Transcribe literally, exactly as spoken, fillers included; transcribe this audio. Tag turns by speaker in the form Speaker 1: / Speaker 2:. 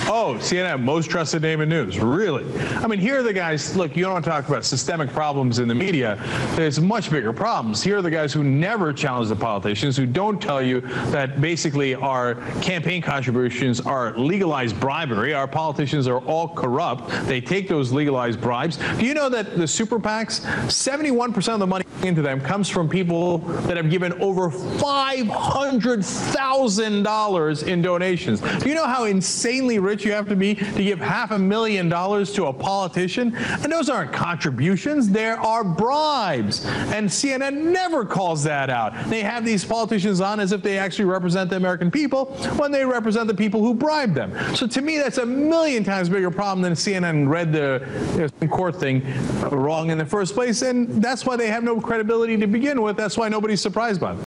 Speaker 1: Oh, C N N, most trusted name in news. Really? I mean, here are the guys, look, you don't want to talk about systemic problems in the media. There's much bigger problems. Here are the guys who never challenge the politicians, who don't tell you that basically our campaign contributions are legalized bribery. Our politicians are all corrupt. They take those legalized bribes. Do you know that the super PACs, seventy-one percent of the money into them comes from people that have given over five hundred thousand dollars in donations? Do you know how insanely rich you have to be to give half a million dollars to a politician? And those aren't contributions, there are bribes. And C N N never calls that out. They have these politicians on as if they actually represent the American people when they represent the people who bribed them. So to me, that's a million times bigger problem than C N N read the uh, court thing wrong in the first place. And that's why they have no credibility to begin with. That's why nobody's surprised by them.